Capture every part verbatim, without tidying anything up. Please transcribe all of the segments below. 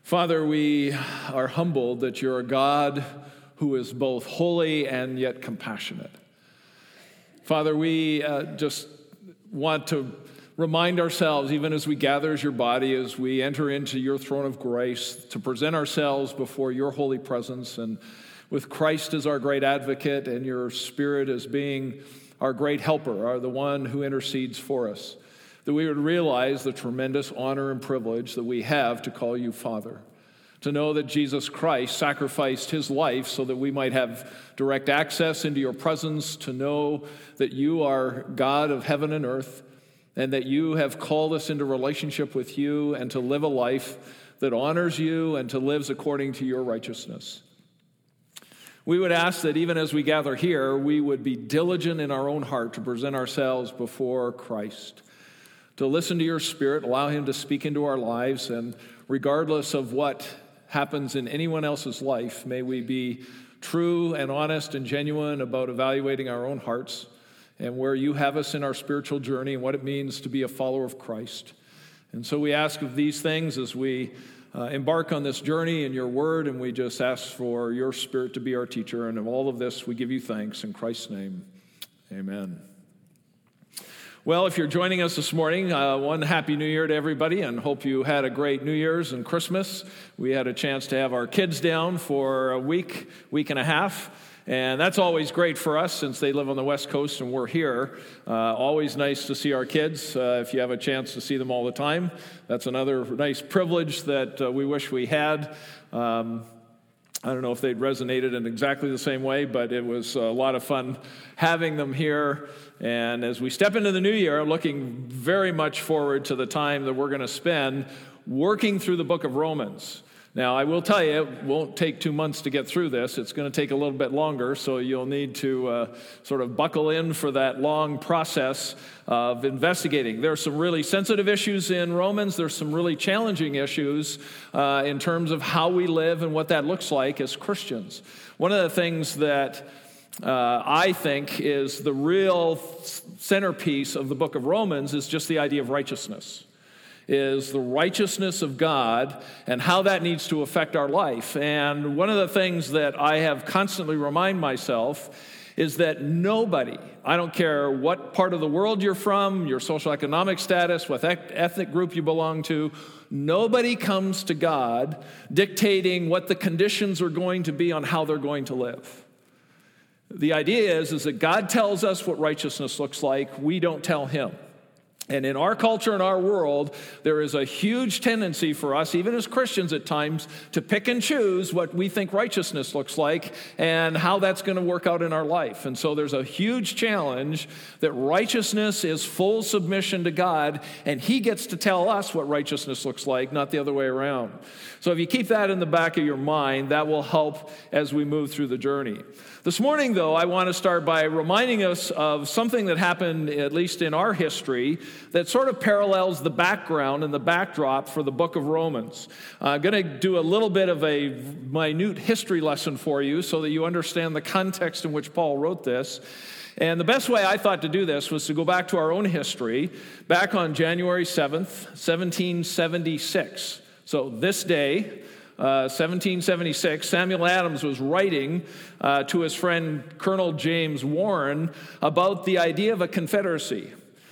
Father, we are humbled that you're a God who is both holy and yet compassionate. Father, we uh, just want to remind ourselves, even as we gather as your body, as we enter into your throne of grace, to present ourselves before your holy presence, and with Christ as our great advocate and your Spirit as being our great helper, are the one who intercedes for us, that we would realize the tremendous honor and privilege that we have to call you Father, to know that Jesus Christ sacrificed his life so that we might have direct access into your presence, to know that you are God of heaven and earth, and that you have called us into relationship with you and to live a life that honors you and to live according to your righteousness. We would ask that even as we gather here, we would be diligent in our own heart to present ourselves before Christ, to listen to your Spirit, allow him to speak into our lives, and regardless of what happens in anyone else's life, may we be true and honest and genuine about evaluating our own hearts and where you have us in our spiritual journey and what it means to be a follower of Christ. And so we ask of these things as we uh, embark on this journey in your word, and we just ask for your Spirit to be our teacher. And of all of this, we give you thanks in Christ's name. Amen. Well, if you're joining us this morning, uh, one Happy New Year to everybody, and hope you had a great New Year's and Christmas. We had a chance to have our kids down for a week, week and a half, and that's always great for us since they live on the West Coast and we're here. Uh, always nice to see our kids. Uh, if you have a chance to see them all the time, that's another nice privilege that uh, we wish we had. Um, I don't know if they'd resonated in exactly the same way, but it was a lot of fun having them here. And as we step into the new year, I'm looking very much forward to the time that we're going to spend working through the book of Romans. Now, I will tell you, it won't take two months to get through this. It's going to take a little bit longer, so you'll need to uh, sort of buckle in for that long process of investigating. There are some really sensitive issues in Romans. There's some really challenging issues uh, in terms of how we live and what that looks like as Christians. One of the things that uh, I think is the real centerpiece of the book of Romans is just the idea of righteousness. Is the righteousness of God and how that needs to affect our life. And one of the things that I have constantly remind myself is that nobody, I don't care what part of the world you're from, your social economic status, what ethnic group you belong to, nobody comes to God dictating what the conditions are going to be on how they're going to live. The idea is, is that God tells us what righteousness looks like. We don't tell him. And in our culture and our world, there is a huge tendency for us, even as Christians at times, to pick and choose what we think righteousness looks like and how that's going to work out in our life. And so there's a huge challenge that righteousness is full submission to God, and he gets to tell us what righteousness looks like, not the other way around. So if you keep that in the back of your mind, that will help as we move through the journey. This morning, though, I want to start by reminding us of something that happened, at least in our history, that sort of parallels the background and the backdrop for the book of Romans. I'm going to do a little bit of a minute history lesson for you so that you understand the context in which Paul wrote this. And the best way I thought to do this was to go back to our own history, back on January seventh, seventeen seventy-six. So this day, Uh, seventeen seventy-six, Samuel Adams was writing uh, to his friend Colonel James Warren about the idea of a confederacy.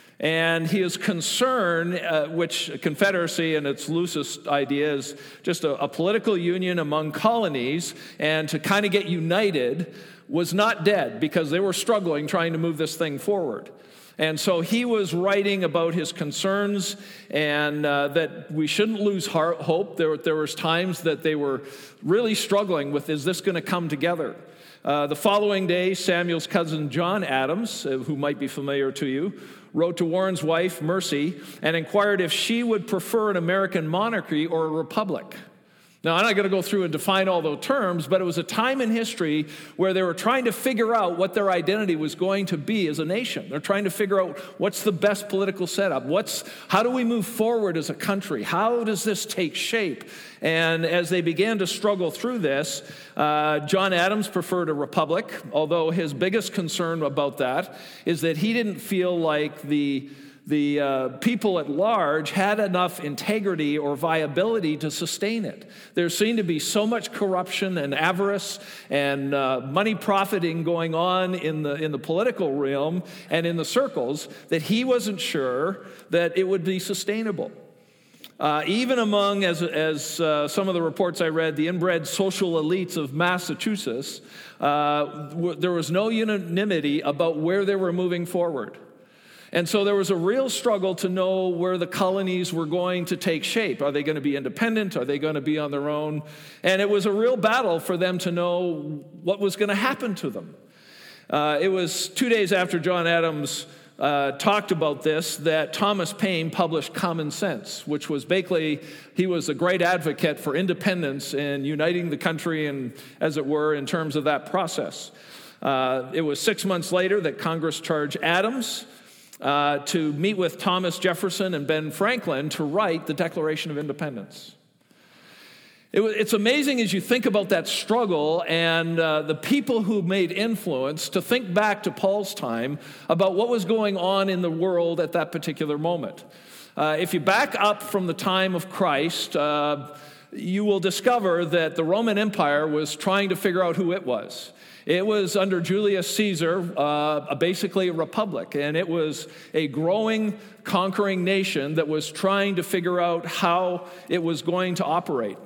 And he is concerned, uh, which a confederacy in its loosest idea is just a, a political union among colonies, and to kind of get united, was not dead because they were struggling trying to move this thing forward. And so he was writing about his concerns and uh, that we shouldn't lose heart, hope. There, there was times that they were really struggling with, is this going to come together? Uh, the following day, Samuel's cousin John Adams, uh, who might be familiar to you, wrote to Warren's wife, Mercy, and inquired if she would prefer an American monarchy or a republic. Now, I'm not going to go through and define all those terms, but it was a time in history where they were trying to figure out what their identity was going to be as a nation. They're trying to figure out what's the best political setup. What's, how do we move forward as a country? How does this take shape? And as they began to struggle through this, uh, John Adams preferred a republic, although his biggest concern about that is that he didn't feel like the the uh, people at large had enough integrity or viability to sustain it. There seemed to be so much corruption and avarice and uh, money profiting going on in the in the political realm and in the circles that he wasn't sure that it would be sustainable. Uh, even among, as, as uh, some of the reports I read, the inbred social elites of Massachusetts, uh, w- there was no unanimity about where they were moving forward. And so there was a real struggle to know where the colonies were going to take shape. Are they going to be independent? Are they going to be on their own? And it was a real battle for them to know what was going to happen to them. Uh, it was two days after John Adams uh, talked about this that Thomas Paine published Common Sense, which was basically, he was a great advocate for independence and uniting the country, and as it were, in terms of that process. Uh, it was six months later that Congress charged Adams Uh, to meet with Thomas Jefferson and Ben Franklin to write the Declaration of Independence. It, it's amazing as you think about that struggle and uh, the people who made influence to think back to Paul's time about what was going on in the world at that particular moment. Uh, if you back up from the time of Christ, uh, you will discover that the Roman Empire was trying to figure out who it was. It was under Julius Caesar, uh, basically a republic, and it was a growing, conquering nation that was trying to figure out how it was going to operate.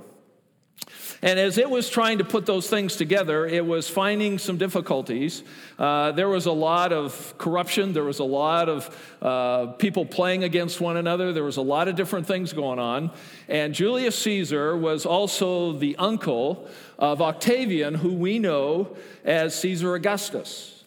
And as it was trying to put those things together, it was finding some difficulties. Uh, there was a lot of corruption. There was a lot of uh, people playing against one another. There was a lot of different things going on. And Julius Caesar was also the uncle of Octavian, who we know as Caesar Augustus.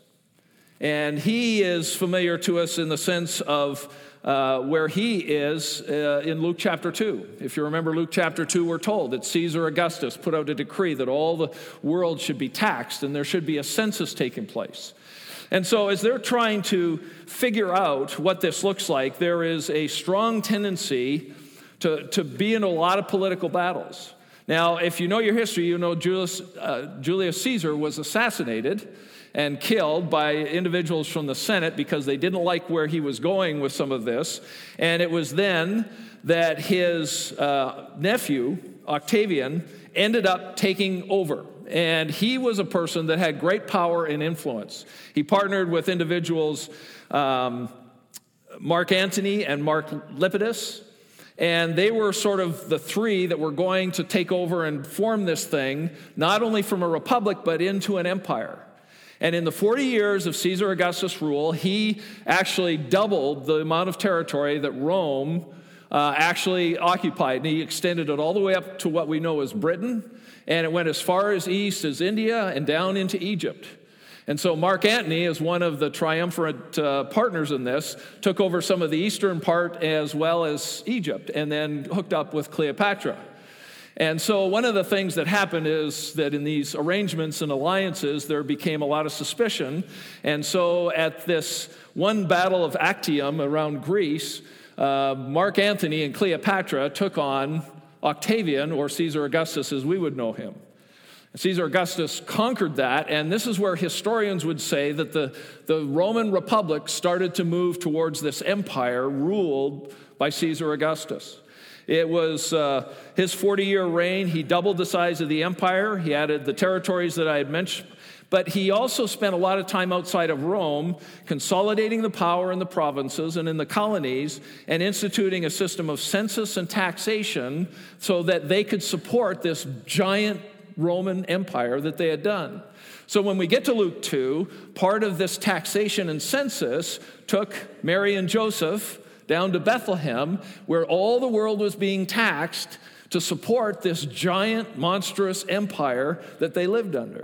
And he is familiar to us in the sense of Uh, where he is uh, in Luke chapter two. If you remember Luke chapter two, we're told that Caesar Augustus put out a decree that all the world should be taxed and there should be a census taking place. And so as they're trying to figure out what this looks like, there is a strong tendency to, to be in a lot of political battles. Now, if you know your history, you know Julius, uh, Julius Caesar was assassinated and killed by individuals from the Senate because they didn't like where he was going with some of this. And it was then that his uh, nephew, Octavian, ended up taking over. And he was a person that had great power and influence. He partnered with individuals, um, Mark Antony and Mark Lepidus, and they were sort of the three that were going to take over and form this thing, not only from a republic, but into an empire. And in the forty years of Caesar Augustus' rule, he actually doubled the amount of territory that Rome uh, actually occupied. And he extended it all the way up to what we know as Britain. And it went as far as east as India and down into Egypt. And so Mark Antony, as one of the triumvirate uh, partners in this, took over some of the eastern part as well as Egypt, and then hooked up with Cleopatra. And so one of the things that happened is that in these arrangements and alliances, there became a lot of suspicion. And so at this one battle of Actium around Greece, uh, Mark Antony and Cleopatra took on Octavian, or Caesar Augustus as we would know him. Caesar Augustus conquered that, and this is where historians would say that the, the Roman Republic started to move towards this empire ruled by Caesar Augustus. It was uh, his forty-year reign. He doubled the size of the empire. He added the territories that I had mentioned. But he also spent a lot of time outside of Rome, consolidating the power in the provinces and in the colonies, and instituting a system of census and taxation so that they could support this giant Roman Empire that they had done. So when we get to Luke two, part of this taxation and census took Mary and Joseph down to Bethlehem, where all the world was being taxed to support this giant, monstrous empire that they lived under.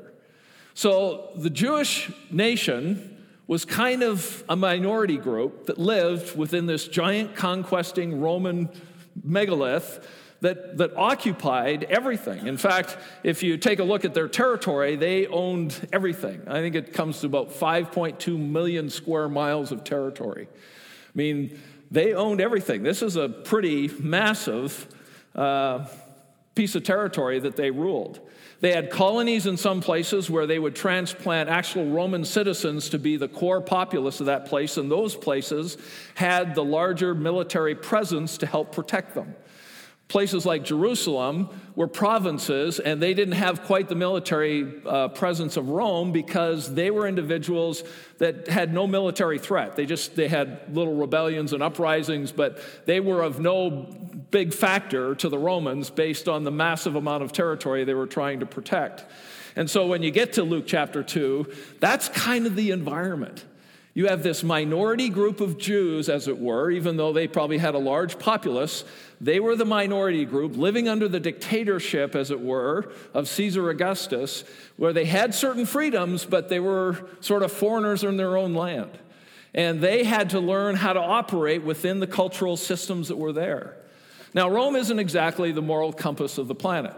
So the Jewish nation was kind of a minority group that lived within this giant conquesting Roman megalith that, that occupied everything. In fact, if you take a look at their territory, they owned everything. I think it comes to about five point two million square miles of territory. I mean, they owned everything. This is a pretty massive uh, piece of territory that they ruled. They had colonies in some places where they would transplant actual Roman citizens to be the core populace of that place, and those places had the larger military presence to help protect them. Places like Jerusalem were provinces, and they didn't have quite the military uh, presence of Rome because they were individuals that had no military threat. They just they had little rebellions and uprisings, but they were of no big factor to the Romans based on the massive amount of territory they were trying to protect. And so when you get to Luke chapter two, that's kind of the environment. You have this minority group of Jews, as it were, even though they probably had a large populace. They were the minority group living under the dictatorship, as it were, of Caesar Augustus, where they had certain freedoms, but they were sort of foreigners in their own land. And they had to learn how to operate within the cultural systems that were there. Now, Rome isn't exactly the moral compass of the planet.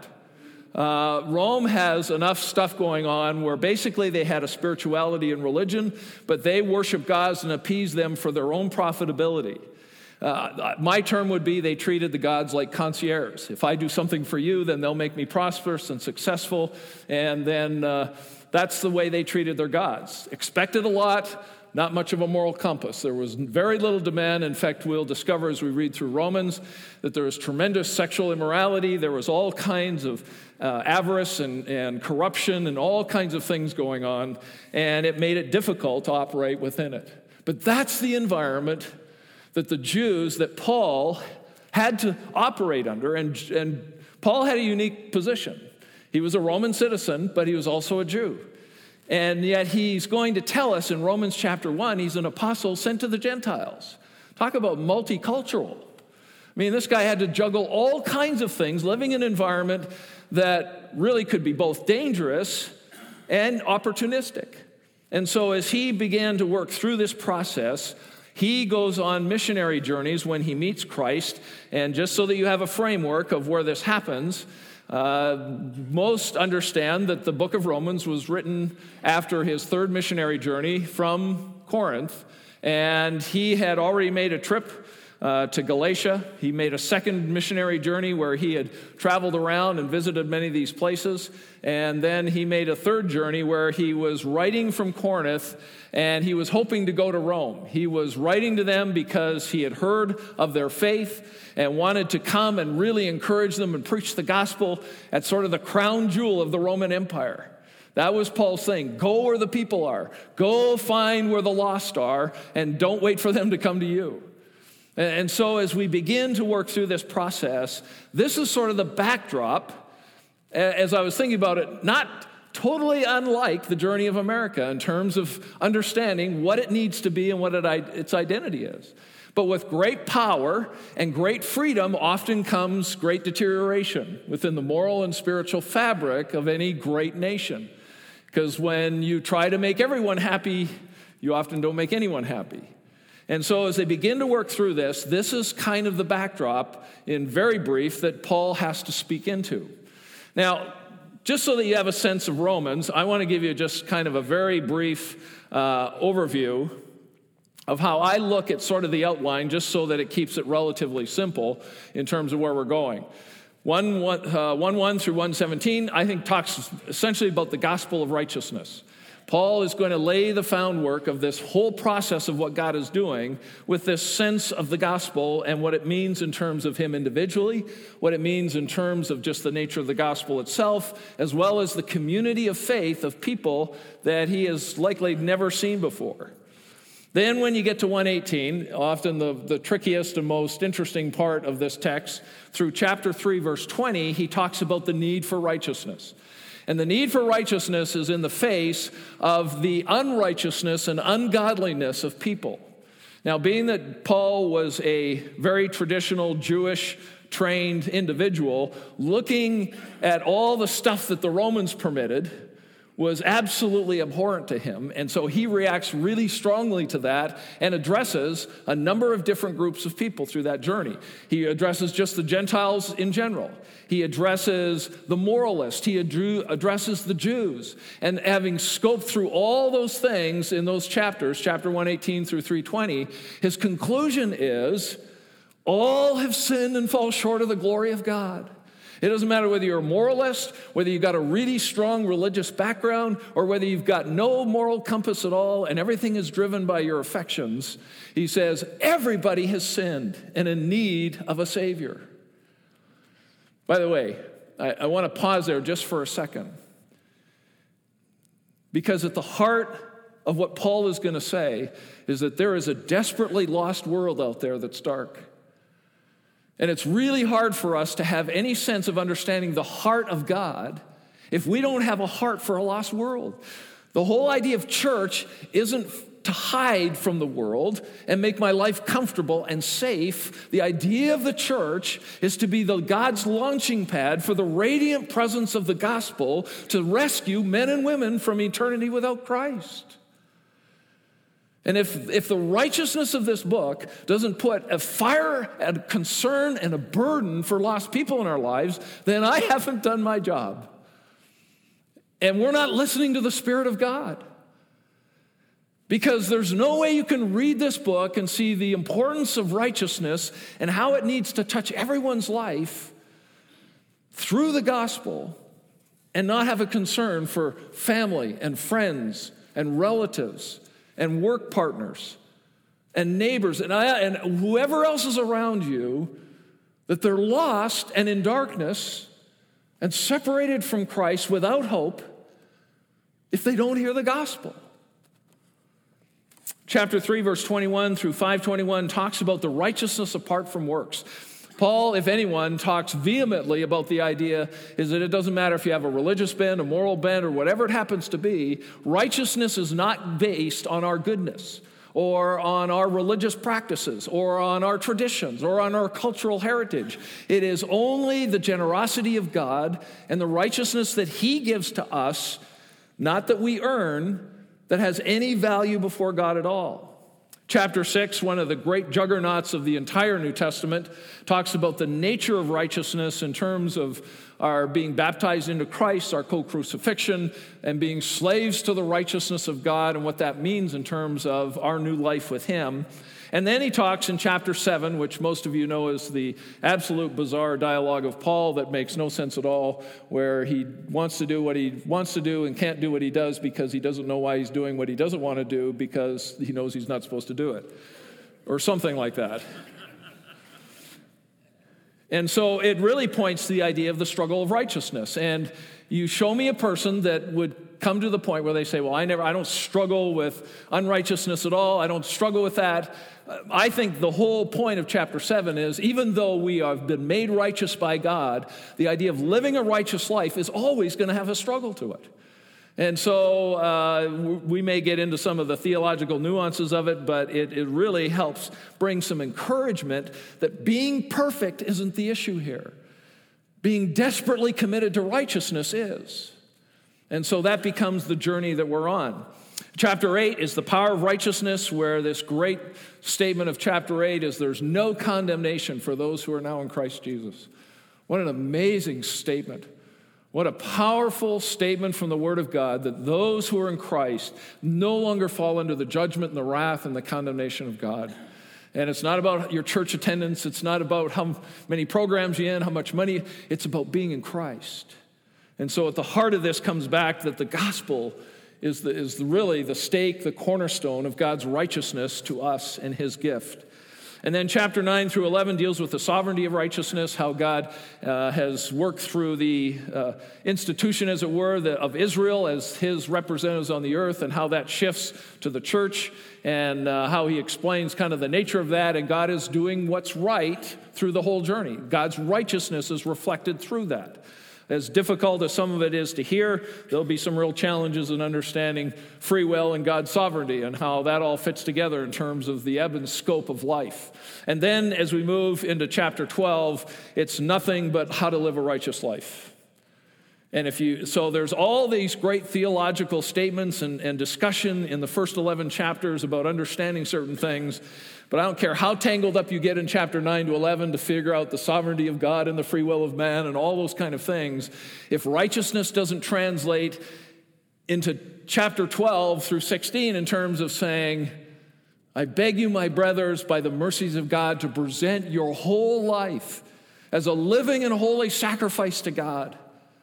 Uh, Rome has enough stuff going on where basically they had a spirituality and religion, but they worship gods and appease them for their own profitability. Uh, my term would be they treated the gods like concierges. If I do something for you, then they'll make me prosperous and successful, and then uh, that's the way they treated their gods. Expected a lot, not much of a moral compass. There was very little demand. In fact, we'll discover as we read through Romans that there was tremendous sexual immorality. There was all kinds of uh, avarice and, and corruption and all kinds of things going on, and it made it difficult to operate within it. But that's the environment that the Jews, that Paul had to operate under, and, and Paul had a unique position. He was a Roman citizen, but he was also a Jew. And yet he's going to tell us in Romans chapter one, he's an apostle sent to the Gentiles. Talk about multicultural. I mean, this guy had to juggle all kinds of things, living in an environment that really could be both dangerous and opportunistic. And so as he began to work through this process, he goes on missionary journeys when he meets Christ. And just so that you have a framework of where this happens, Uh, most understand that the book of Romans was written after his third missionary journey from Corinth, and he had already made a trip uh, to Galatia. He made a second missionary journey where he had traveled around and visited many of these places, and then he made a third journey where he was writing from Corinth, and he was hoping to go to Rome. He was writing to them because he had heard of their faith and wanted to come and really encourage them and preach the gospel at sort of the crown jewel of the Roman Empire. That was Paul's thing. Go where the people are. Go find where the lost are, and don't wait for them to come to you. And so as we begin to work through this process, this is sort of the backdrop, as I was thinking about it, not totally unlike the journey of America in terms of understanding what it needs to be and what it, its identity is. But with great power and great freedom often comes great deterioration within the moral and spiritual fabric of any great nation. Because when you try to make everyone happy, you often don't make anyone happy. And so as they begin to work through this, this is kind of the backdrop, in very brief, that Paul has to speak into. Now, just so that you have a sense of Romans, I want to give you just kind of a very brief uh, overview of how I look at sort of the outline, just so that it keeps it relatively simple in terms of where we're going. one one, uh, one, one through one seventeen, I think, talks essentially about the gospel of righteousness. Paul is going to lay the groundwork of this whole process of what God is doing with this sense of the gospel and what it means in terms of him individually, what it means in terms of just the nature of the gospel itself, as well as the community of faith of people that he has likely never seen before. Then when you get to one eighteen, often the, the trickiest and most interesting part of this text, through chapter three, verse twenty, he talks about the need for righteousness. And the need for righteousness is in the face of the unrighteousness and ungodliness of people. Now, being that Paul was a very traditional Jewish trained individual, looking at all the stuff that the Romans permitted was absolutely abhorrent to him. And so he reacts really strongly to that and addresses a number of different groups of people through that journey. He addresses just the Gentiles in general. He addresses the moralists. He addresses the Jews. And having scoped through all those things in those chapters, chapter one eighteen through three twenty, his conclusion is, all have sinned and fall short of the glory of God. It doesn't matter whether you're a moralist, whether you've got a really strong religious background, or whether you've got no moral compass at all and everything is driven by your affections. He says, everybody has sinned and in need of a Savior. By the way, I, I want to pause there just for a second. Because at the heart of what Paul is going to say is that there is a desperately lost world out there that's dark. And it's really hard for us to have any sense of understanding the heart of God if we don't have a heart for a lost world. The whole idea of church isn't to hide from the world and make my life comfortable and safe. The idea of the church is to be the God's launching pad for the radiant presence of the gospel to rescue men and women from eternity without Christ. And if, if the righteousness of this book doesn't put a fire and a concern and a burden for lost people in our lives, then I haven't done my job. And we're not listening to the Spirit of God. Because there's no way you can read this book and see the importance of righteousness and how it needs to touch everyone's life through the gospel and not have a concern for family and friends and relatives and work partners and neighbors and, I, and whoever else is around you, that they're lost and in darkness and separated from Christ without hope if they don't hear the gospel. Chapter three, verse twenty-one through five twenty-one talks about the righteousness apart from works. Paul, if anyone, talks vehemently about the idea is that it doesn't matter if you have a religious bent, a moral bent, or whatever it happens to be. Righteousness is not based on our goodness or on our religious practices or on our traditions or on our cultural heritage. It is only the generosity of God and the righteousness that He gives to us, not that we earn, that has any value before God at all. Chapter six, one of the great juggernauts of the entire New Testament, talks about the nature of righteousness in terms of our being baptized into Christ, our co-crucifixion, and being slaves to the righteousness of God and what that means in terms of our new life with Him. And then he talks in chapter seven, which most of you know is the absolute bizarre dialogue of Paul that makes no sense at all, where he wants to do what he wants to do and can't do what he does because he doesn't know why he's doing what he doesn't want to do because he knows he's not supposed to do it, or something like that. And so it really points to the idea of the struggle of righteousness. And you show me a person that would come to the point where they say, well, I never, I don't struggle with unrighteousness at all. I don't struggle with that. I think the whole point of chapter seven is, even though we have been made righteous by God, the idea of living a righteous life is always going to have a struggle to it. And so uh, we may get into some of the theological nuances of it, but it, it really helps bring some encouragement that being perfect isn't the issue here. Being desperately committed to righteousness is. And so that becomes the journey that we're on. Chapter eight is the power of righteousness, where this great statement of chapter eight is there's no condemnation for those who are now in Christ Jesus. What an amazing statement. What a powerful statement from the Word of God, that those who are in Christ no longer fall under the judgment and the wrath and the condemnation of God. And it's not about your church attendance. It's not about how many programs you're in, how much money. It's about being in Christ. And so at the heart of this comes back that the gospel is, the, is really the stake, the cornerstone of God's righteousness to us and His gift. And then chapter nine through eleven deals with the sovereignty of righteousness, how God uh, has worked through the uh, institution, as it were, the, of Israel as His representatives on the earth, and how that shifts to the church, and uh, how He explains kind of the nature of that, and God is doing what's right through the whole journey. God's righteousness is reflected through that. As difficult as some of it is to hear, there'll be some real challenges in understanding free will and God's sovereignty and how that all fits together in terms of the ebb and scope of life. And then as we move into chapter twelve, it's nothing but how to live a righteous life. And if you, so there's all these great theological statements and, and discussion in the first eleven chapters about understanding certain things. But I don't care how tangled up you get in chapter nine to eleven to figure out the sovereignty of God and the free will of man and all those kind of things. If righteousness doesn't translate into chapter twelve through sixteen in terms of saying, I beg you, my brothers, by the mercies of God, to present your whole life as a living and holy sacrifice to God.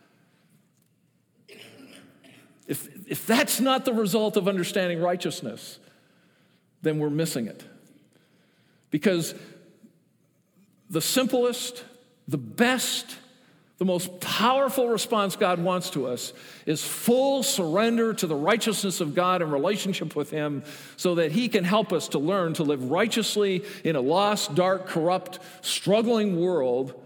If, if that's not the result of understanding righteousness, then we're missing it. Because the simplest, the best, the most powerful response God wants to us is full surrender to the righteousness of God and relationship with Him so that He can help us to learn to live righteously in a lost, dark, corrupt, struggling world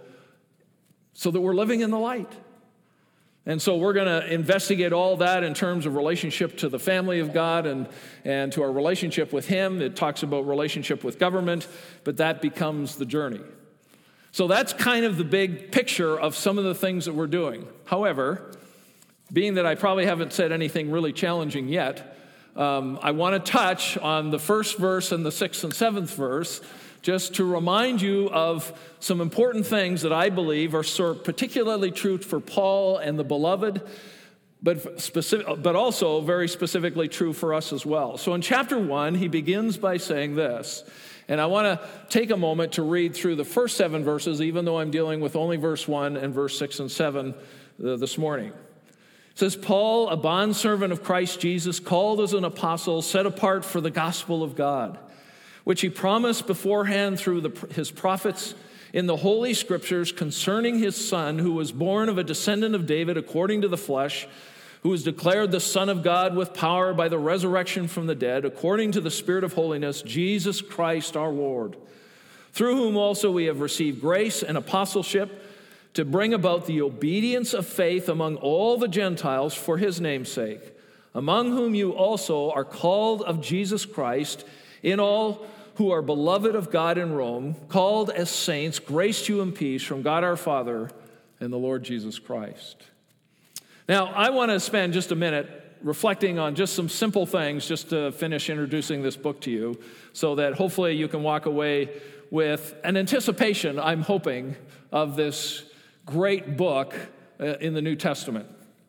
so that we're living in the light. And so we're going to investigate all that in terms of relationship to the family of God and, and to our relationship with Him. It talks about relationship with government, but that becomes the journey. So that's kind of the big picture of some of the things that we're doing. However, being that I probably haven't said anything really challenging yet, um, I want to touch on the first verse and the sixth and seventh verse just to remind you of some important things that I believe are sort of particularly true for Paul and the beloved, but, specific, but also very specifically true for us as well. So in chapter one, he begins by saying this, and I want to take a moment to read through the first seven verses, even though I'm dealing with only verse one and verse six and seven uh, this morning. It says, Paul, a bondservant of Christ Jesus, called as an apostle, set apart for the gospel of God, which he promised beforehand through the, his prophets in the Holy Scriptures concerning his Son, who was born of a descendant of David according to the flesh, who was declared the Son of God with power by the resurrection from the dead, according to the Spirit of holiness, Jesus Christ our Lord, through whom also we have received grace and apostleship to bring about the obedience of faith among all the Gentiles for his name's sake, among whom you also are called of Jesus Christ, in all who are beloved of God in Rome, called as saints, grace to you and peace from God our Father and the Lord Jesus Christ. Now, I want to spend just a minute reflecting on just some simple things just to finish introducing this book to you so that hopefully you can walk away with an anticipation, I'm hoping, of this great book uh, in the New Testament.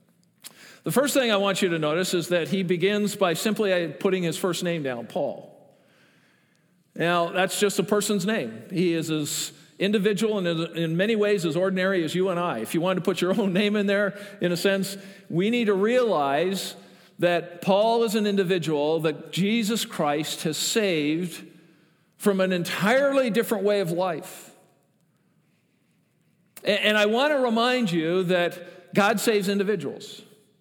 The first thing I want you to notice is that he begins by simply putting his first name down, Paul. Now, that's just a person's name. He is as individual and in many ways as ordinary as you and I. If you wanted to put your own name in there, in a sense, we need to realize that Paul is an individual that Jesus Christ has saved from an entirely different way of life. And I want to remind you that God saves individuals.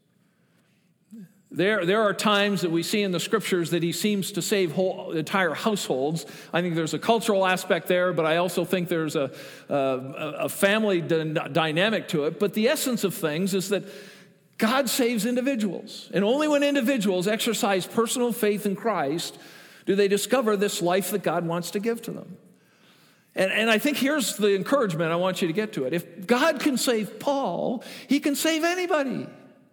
There, there are times that we see in the Scriptures that he seems to save whole entire households. I think there's a cultural aspect there, but I also think there's a, a, a family d- dynamic to it. But the essence of things is that God saves individuals. And only when individuals exercise personal faith in Christ do they discover this life that God wants to give to them. And, and I think here's the encouragement I want you to get to it. If God can save Paul, he can save anybody.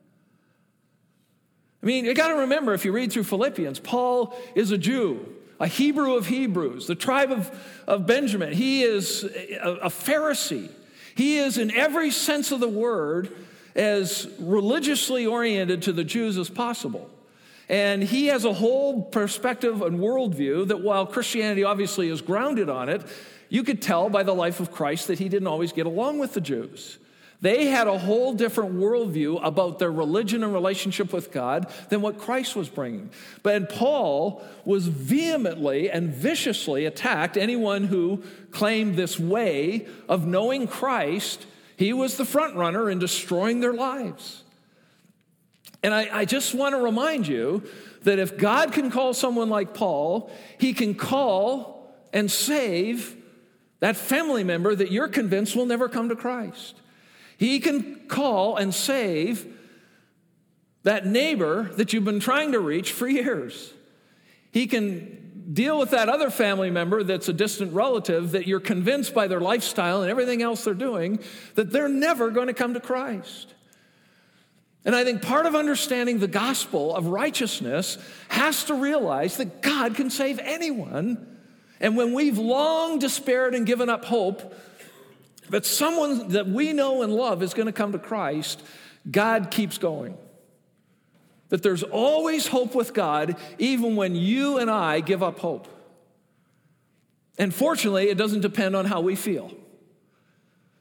I mean, you got to remember, if you read through Philippians, Paul is a Jew, a Hebrew of Hebrews, the tribe of, of Benjamin. He is a, a Pharisee. He is, in every sense of the word, as religiously oriented to the Jews as possible. And he has a whole perspective and worldview that while Christianity obviously is grounded on it, you could tell by the life of Christ that he didn't always get along with the Jews. They had a whole different worldview about their religion and relationship with God than what Christ was bringing. But Paul was vehemently and viciously attacked anyone who claimed this way of knowing Christ. He was the front runner in destroying their lives. And I, I just want to remind you that if God can call someone like Paul, he can call and save that family member that you're convinced will never come to Christ. He can call and save that neighbor that you've been trying to reach for years. He can deal with that other family member that's a distant relative that you're convinced by their lifestyle and everything else they're doing that they're never going to come to Christ. And I think part of understanding the gospel of righteousness has to realize that God can save anyone. And when we've long despaired and given up hope that someone that we know and love is going to come to Christ, God keeps going. That there's always hope with God, even when you and I give up hope. And fortunately, it doesn't depend on how we feel.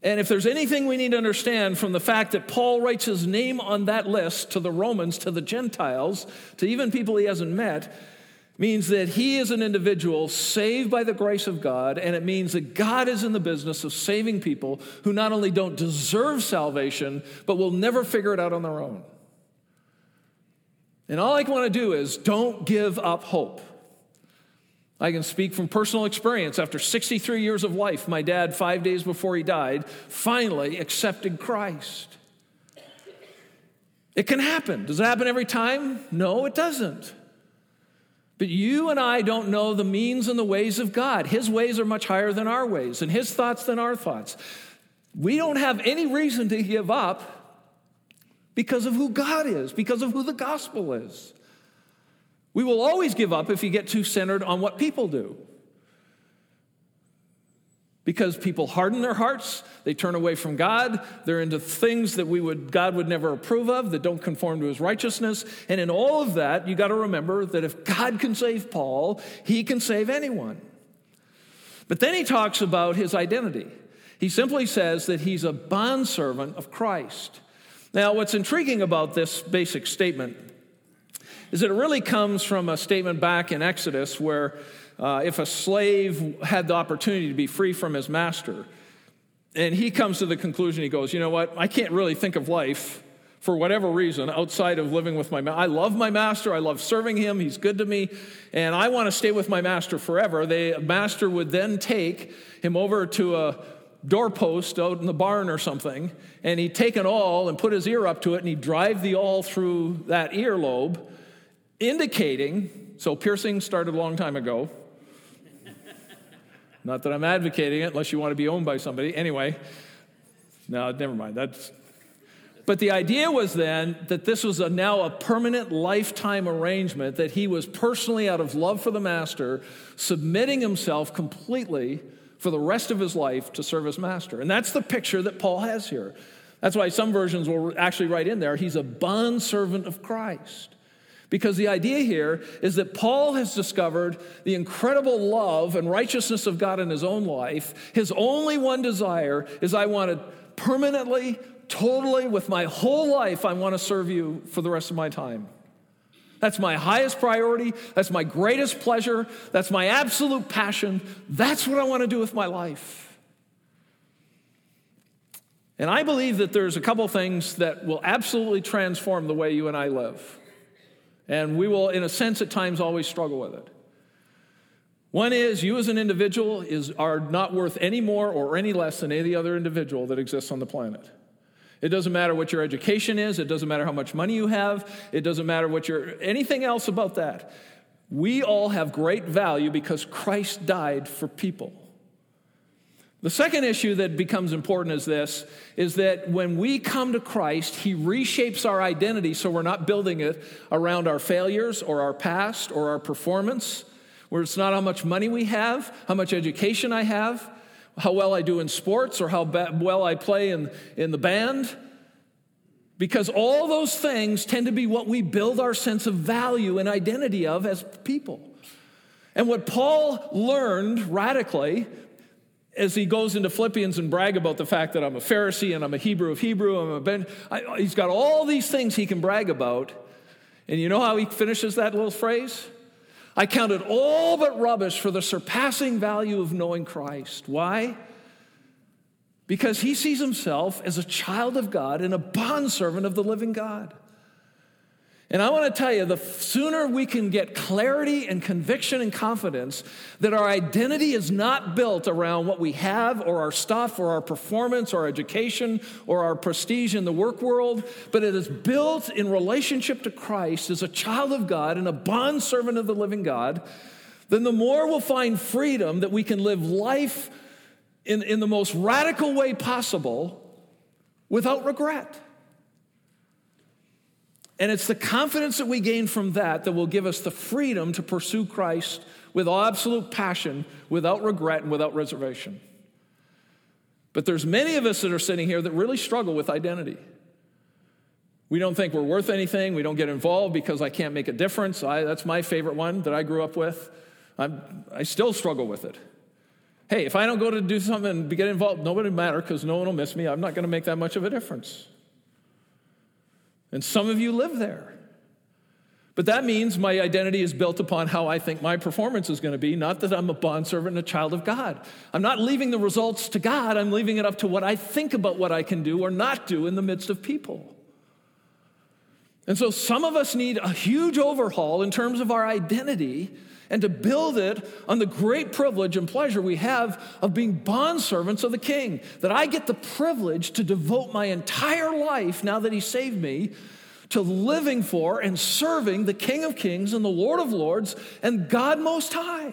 And if there's anything we need to understand from the fact that Paul writes his name on that list to the Romans, to the Gentiles, to even people he hasn't met, means that he is an individual saved by the grace of God, and it means that God is in the business of saving people who not only don't deserve salvation, but will never figure it out on their own. And all I want to do is don't give up hope. I can speak from personal experience. After sixty-three years of life, my dad, five days before he died, finally accepted Christ. It can happen. Does it happen every time? No, it doesn't. But you and I don't know the means and the ways of God. His ways are much higher than our ways, and his thoughts than our thoughts. We don't have any reason to give up because of who God is, because of who the gospel is. We will always give up if you get too centered on what people do. Because people harden their hearts, they turn away from God, they're into things that we would God would never approve of, that don't conform to his righteousness. And in all of that, you got to remember that if God can save Paul, he can save anyone. But then he talks about his identity. He simply says that he's a bondservant of Christ. Now, what's intriguing about this basic statement is that it really comes from a statement back in Exodus where uh, if a slave had the opportunity to be free from his master, and he comes to the conclusion, he goes, you know what, I can't really think of life for whatever reason outside of living with my master. I love my master, I love serving him, he's good to me, and I want to stay with my master forever. The master would then take him over to a doorpost out in the barn or something, and he'd take an awl and put his ear up to it, and he'd drive the awl through that earlobe, indicating, so piercing started a long time ago. Not that I'm advocating it, unless you want to be owned by somebody. Anyway, no, never mind. That's. But the idea was then that this was a, now a permanent lifetime arrangement, that he was personally, out of love for the master, submitting himself completely for the rest of his life to serve his master. And that's the picture that Paul has here. That's why some versions will actually write in there, he's a bondservant of Christ. Because the idea here is that Paul has discovered the incredible love and righteousness of God in his own life. His only one desire is, I want to permanently, totally, with my whole life, I want to serve you for the rest of my time. That's my highest priority. That's my greatest pleasure. That's my absolute passion. That's what I want to do with my life. And I believe that there's a couple things that will absolutely transform the way you and I live. And we will, in a sense, at times always struggle with it. One is, you as an individual is, are not worth any more or any less than any other individual that exists on the planet. It doesn't matter what your education is. It doesn't matter how much money you have. It doesn't matter what your, anything else about that. We all have great value because Christ died for people. The second issue that becomes important is this, is that when we come to Christ, he reshapes our identity so we're not building it around our failures or our past or our performance, where it's not how much money we have, how much education I have, how well I do in sports, or how ba- well I play in, in the band. Because all those things tend to be what we build our sense of value and identity of as people. And what Paul learned radically, as he goes into Philippians and brag about the fact that I'm a Pharisee and I'm a Hebrew of Hebrew, I'm a ben, I, he's got all these things he can brag about. And you know how he finishes that little phrase? I count it all but rubbish for the surpassing value of knowing Christ. Why? Because he sees himself as a child of God and a bondservant of the living God. And I want to tell you, the sooner we can get clarity and conviction and confidence that our identity is not built around what we have or our stuff or our performance or our education or our prestige in the work world, but it is built in relationship to Christ as a child of God and a bondservant of the living God, then the more we'll find freedom that we can live life in, in the most radical way possible without regret. And it's the confidence that we gain from that that will give us the freedom to pursue Christ with absolute passion, without regret, and without reservation. But there's many of us that are sitting here that really struggle with identity. We don't think we're worth anything. We don't get involved because I can't make a difference. I, that's my favorite one that I grew up with. I'm, I still struggle with it. Hey, if I don't go to do something and get involved, nobody will matter because no one will miss me. I'm not going to make that much of a difference. And some of you live there. But that means my identity is built upon how I think my performance is going to be, not that I'm a bondservant and a child of God. I'm not leaving the results to God. I'm leaving it up to what I think about what I can do or not do in the midst of people. And so some of us need a huge overhaul in terms of our identity and to build it on the great privilege and pleasure we have of being bondservants of the King, that I get the privilege to devote my entire life, now that he saved me, to living for and serving the King of Kings and the Lord of Lords and God Most High.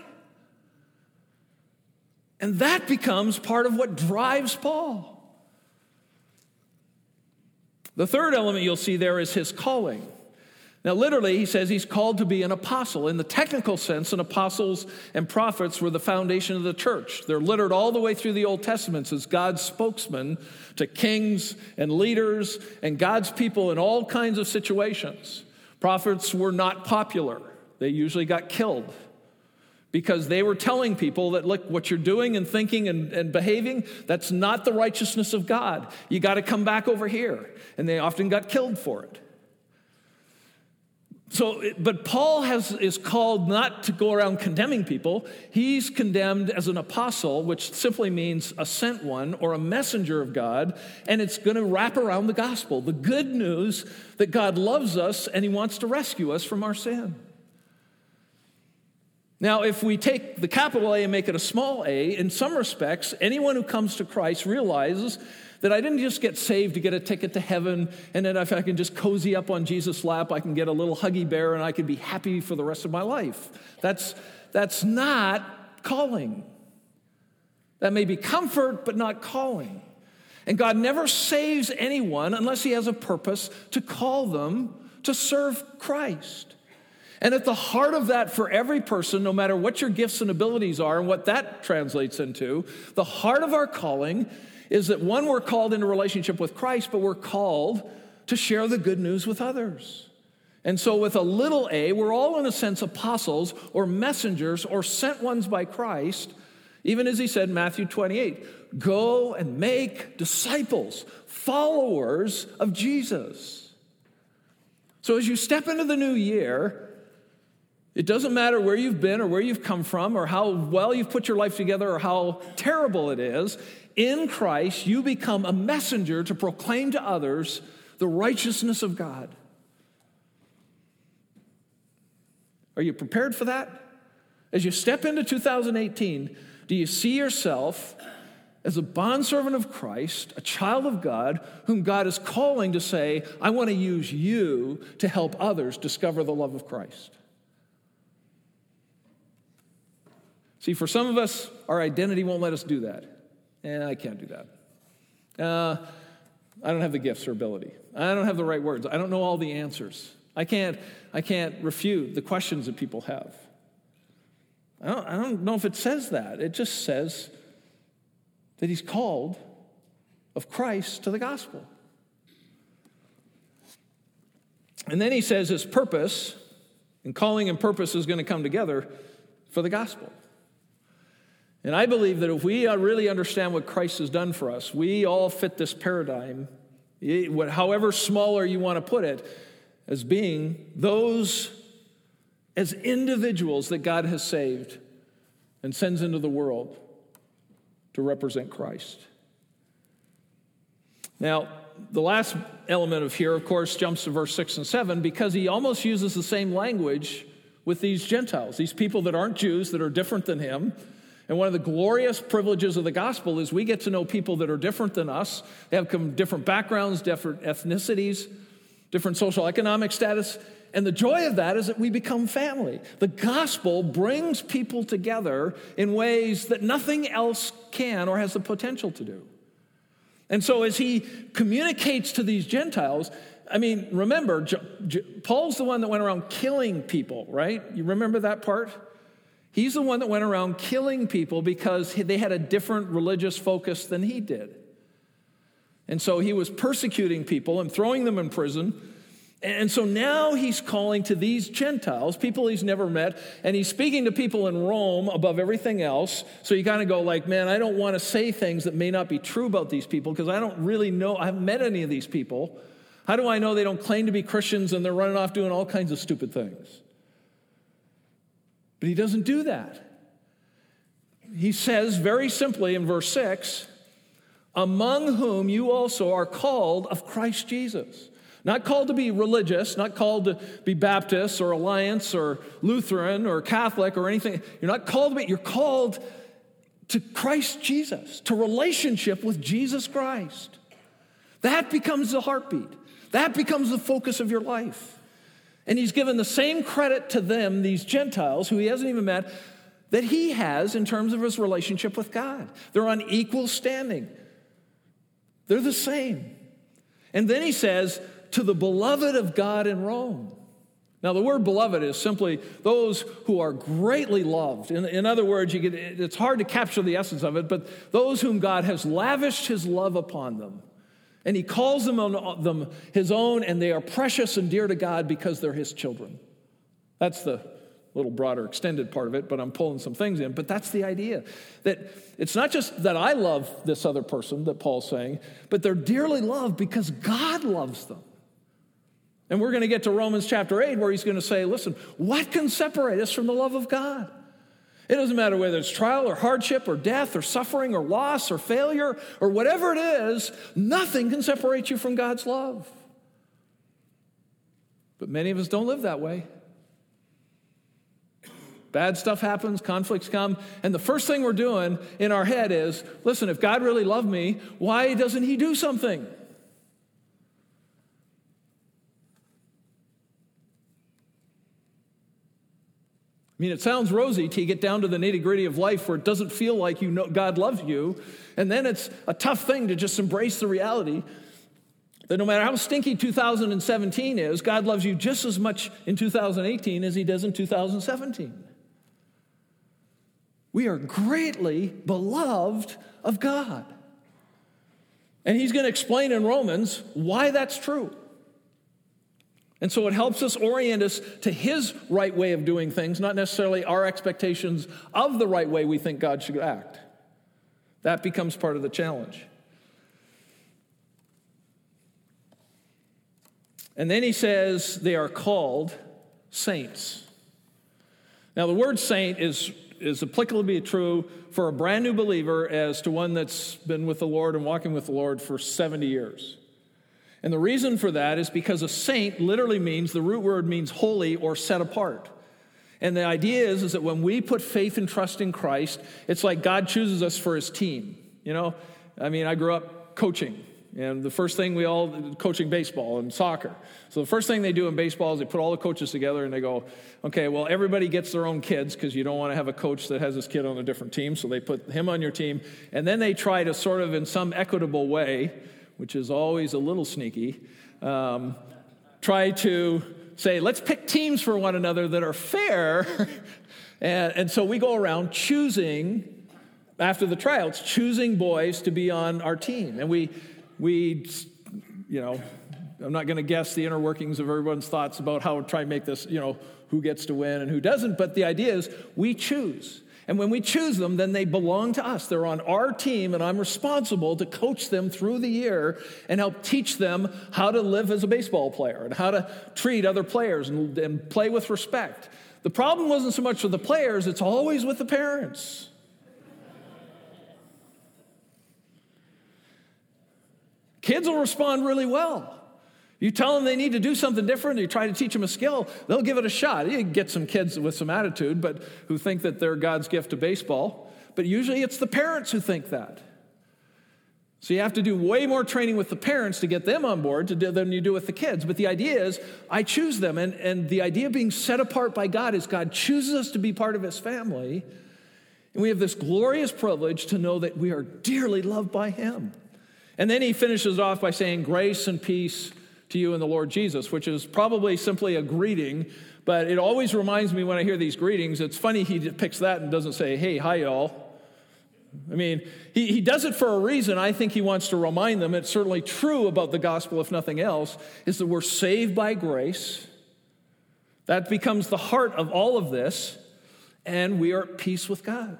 And that becomes part of what drives Paul. The third element you'll see there is his calling. Now, literally, he says he's called to be an apostle. In the technical sense, an apostles and prophets were the foundation of the church. They're littered all the way through the Old Testament as God's spokesman to kings and leaders and God's people in all kinds of situations. Prophets were not popular. They usually got killed because they were telling people that, look, what you're doing and thinking and, and behaving, that's not the righteousness of God. You got to come back over here. And they often got killed for it. So, but Paul has, is called not to go around condemning people. He's condemned as an apostle, which simply means a sent one or a messenger of God, and it's going to wrap around the gospel, the good news that God loves us and he wants to rescue us from our sin. Now, if we take the capital A and make it a small a, in some respects, anyone who comes to Christ realizes that I didn't just get saved to get a ticket to heaven, and then if I can just cozy up on Jesus' lap, I can get a little huggy bear, and I can be happy for the rest of my life. That's, that's not calling. That may be comfort, but not calling. And God never saves anyone unless he has a purpose to call them to serve Christ. And at the heart of that for every person, no matter what your gifts and abilities are and what that translates into, the heart of our calling is that, one, we're called into relationship with Christ, but we're called to share the good news with others. And so with a little a, we're all in a sense apostles or messengers or sent ones by Christ, even as he said in Matthew twenty-eight, go and make disciples, followers of Jesus. So as you step into the new year, it doesn't matter where you've been or where you've come from or how well you've put your life together or how terrible it is. In Christ, you become a messenger to proclaim to others the righteousness of God. Are you prepared for that? As you step into two thousand eighteen, do you see yourself as a bondservant of Christ, a child of God, whom God is calling to say, I want to use you to help others discover the love of Christ? See, for some of us, our identity won't let us do that. Eh, I can't do that. Uh, I don't have the gifts or ability. I don't have the right words. I don't know all the answers. I can't, I can't refute the questions that people have. I don't, I don't know if it says that. It just says that he's called of Christ to the gospel. And then he says his purpose, and calling and purpose is going to come together for the gospel. And I believe that if we really understand what Christ has done for us, we all fit this paradigm, however smaller you want to put it, as being those as individuals that God has saved and sends into the world to represent Christ. Now, the last element of here, of course, jumps to verse six and seven because he almost uses the same language with these Gentiles, these people that aren't Jews, that are different than him. And one of the glorious privileges of the gospel is we get to know people that are different than us. They have different backgrounds, different ethnicities, different social economic status. And the joy of that is that we become family. The gospel brings people together in ways that nothing else can or has the potential to do. And so as he communicates to these Gentiles, I mean, remember, J- J- Paul's the one that went around killing people, right? You remember that part? He's the one that went around killing people because they had a different religious focus than he did. And so he was persecuting people and throwing them in prison And so now he's calling to these Gentiles, people he's never met, and he's speaking to people in Rome above everything else. So you kind of go like, man, I don't want to say things that may not be true about these people because I don't really know, I haven't met any of these people. How do I know they don't claim to be Christians and they're running off doing all kinds of stupid things? But he doesn't do that. He says very simply in verse six, among whom you also are called of Christ Jesus. Not called to be religious, not called to be Baptist or Alliance or Lutheran or Catholic or anything. You're not called to be, you're called to Christ Jesus, to relationship with Jesus Christ. That becomes the heartbeat. That becomes the focus of your life. And he's given the same credit to them, these Gentiles, who he hasn't even met, that he has in terms of his relationship with God. They're on equal standing. They're the same. And then he says, to the beloved of God in Rome. Now, the word beloved is simply those who are greatly loved. In, in other words, you get, it's hard to capture the essence of it, but those whom God has lavished his love upon them. And he calls them, on, them his own, and they are precious and dear to God because they're his children. That's the little broader extended part of it, but I'm pulling some things in. But that's the idea, that it's not just that I love this other person that Paul's saying, but they're dearly loved because God loves them. And we're going to get to Romans chapter eight where he's going to say, listen, what can separate us from the love of God? It doesn't matter whether it's trial or hardship or death or suffering or loss or failure or whatever it is, nothing can separate you from God's love. But many of us don't live that way. Bad stuff happens, conflicts come, and the first thing we're doing in our head is, listen, if God really loved me, why doesn't he do something? I mean, it sounds rosy till you get down to the nitty-gritty of life where it doesn't feel like you know God loves you, and then it's a tough thing to just embrace the reality that no matter how stinky two thousand seventeen is, God loves you just as much in two thousand eighteen as he does in two thousand seventeen. We are greatly beloved of God. And he's going to explain in Romans why that's true. And so it helps us orient us to his right way of doing things, not necessarily our expectations of the right way we think God should act. That becomes part of the challenge. And then he says they are called saints. Now the word saint is, is applicably true for a brand new believer as to one that's been with the Lord and walking with the Lord for seventy years. And the reason for that is because a saint literally means, the root word means holy or set apart. And the idea is, is that when we put faith and trust in Christ, it's like God chooses us for his team. You know, I mean, I grew up coaching. And the first thing we all, coaching baseball and soccer. So the first thing they do in baseball is they put all the coaches together and they go, okay, well, everybody gets their own kids because you don't want to have a coach that has his kid on a different team. So they put him on your team. And then they try to sort of, in some equitable way, which is always a little sneaky, um, try to say, let's pick teams for one another that are fair. and, and so we go around choosing, after the tryouts, choosing boys to be on our team. And we, we, you know, I'm not going to guess the inner workings of everyone's thoughts about how to try and make this, you know, who gets to win and who doesn't. But the idea is we choose. And when we choose them, then they belong to us. They're on our team, and I'm responsible to coach them through the year and help teach them how to live as a baseball player and how to treat other players and, and play with respect. The problem wasn't so much with the players, it's always with the parents. Kids will respond really well. You tell them they need to do something different, you try to teach them a skill, they'll give it a shot. You get some kids with some attitude, but who think that they're God's gift to baseball. But usually it's the parents who think that. So you have to do way more training with the parents to get them on board to do, than you do with the kids. But the idea is, I choose them. And, and the idea of being set apart by God is God chooses us to be part of his family. And we have this glorious privilege to know that we are dearly loved by him. And then he finishes off by saying, grace and peace to you in the Lord Jesus, which is probably simply a greeting, but it always reminds me when I hear these greetings, it's funny he picks that and doesn't say, hey, hi, y'all. I mean, he, he does it for a reason. I think he wants to remind them, it's certainly true about the gospel, if nothing else, is that we're saved by grace. That becomes the heart of all of this, and we are at peace with God.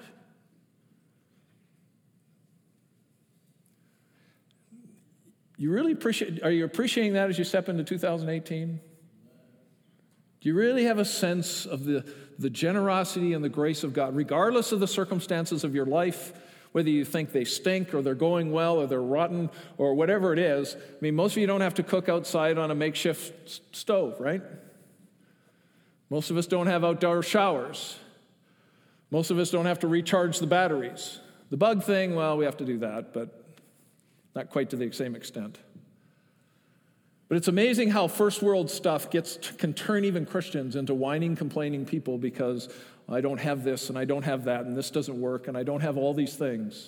You really appreciate, are you appreciating that as you step into two thousand eighteen? Do you really have a sense of the, the generosity and the grace of God, regardless of the circumstances of your life, whether you think they stink or they're going well or they're rotten or whatever it is? I mean, most of you don't have to cook outside on a makeshift stove, right? Most of us don't have outdoor showers. Most of us don't have to recharge the batteries. The bug thing, well, we have to do that, but not quite to the same extent. But it's amazing how first world stuff gets can turn even Christians into whining, complaining people because I don't have this and I don't have that and this doesn't work and I don't have all these things.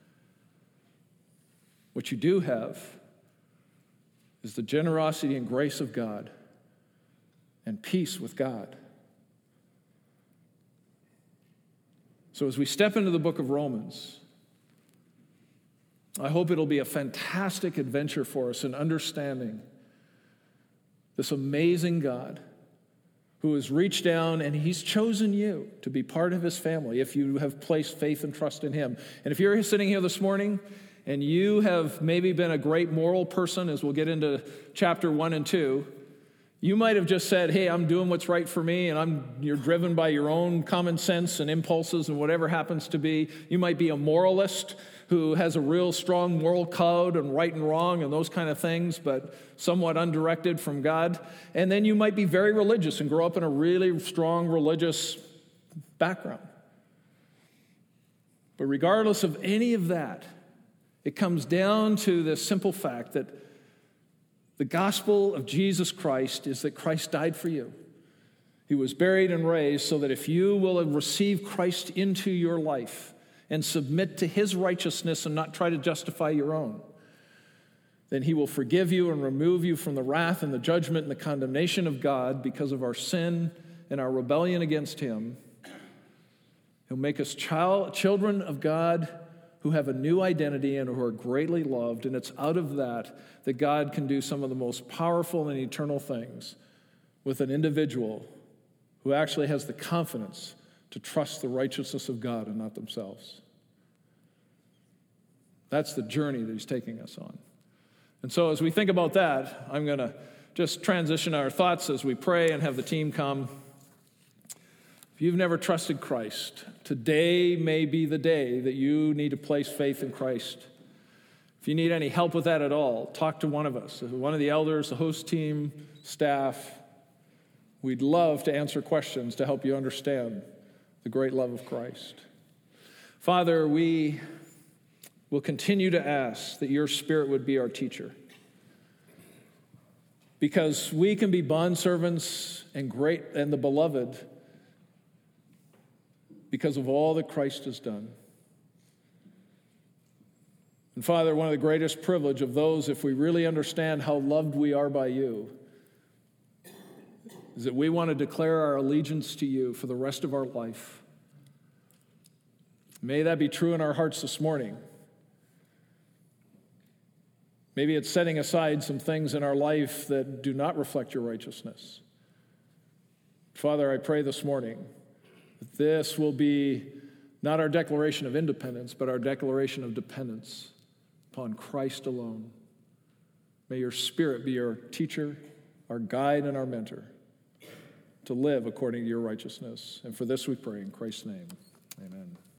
What you do have is the generosity and grace of God and peace with God. So as we step into the book of Romans, I hope it'll be a fantastic adventure for us in understanding this amazing God who has reached down and he's chosen you to be part of his family if you have placed faith and trust in him. And if you're sitting here this morning and you have maybe been a great moral person, as we'll get into chapter one and two, you might have just said, hey, I'm doing what's right for me, and I'm you're driven by your own common sense and impulses and whatever happens to be. You might be a moralist who has a real strong moral code and right and wrong and those kind of things, but somewhat undirected from God. And then you might be very religious and grow up in a really strong religious background. But regardless of any of that, it comes down to the simple fact that the gospel of Jesus Christ is that Christ died for you. He was buried and raised so that if you will receive Christ into your life and submit to his righteousness and not try to justify your own, then he will forgive you and remove you from the wrath and the judgment and the condemnation of God because of our sin and our rebellion against him. He'll make us child, children of God who have a new identity and who are greatly loved, and it's out of that that God can do some of the most powerful and eternal things with an individual who actually has the confidence to trust the righteousness of God and not themselves. That's the journey that he's taking us on. And so as we think about that, I'm going to just transition our thoughts as we pray and have the team come. If you've never trusted Christ, today may be the day that you need to place faith in Christ. If you need any help with that at all, talk to one of us, one of the elders, the host team, staff. We'd love to answer questions to help you understand the great love of Christ. Father, we will continue to ask that your Spirit would be our teacher, because we can be bondservants and great and the beloved because of all that Christ has done. And Father, one of the greatest privilege of those, if we really understand how loved we are by you, is that we want to declare our allegiance to you for the rest of our life. May that be true in our hearts this morning. Maybe it's setting aside some things in our life that do not reflect your righteousness. Father, I pray this morning that this will be not our declaration of independence, but our declaration of dependence upon Christ alone. May your Spirit be our teacher, our guide, and our mentor to live according to your righteousness. And for this we pray in Christ's name. Amen.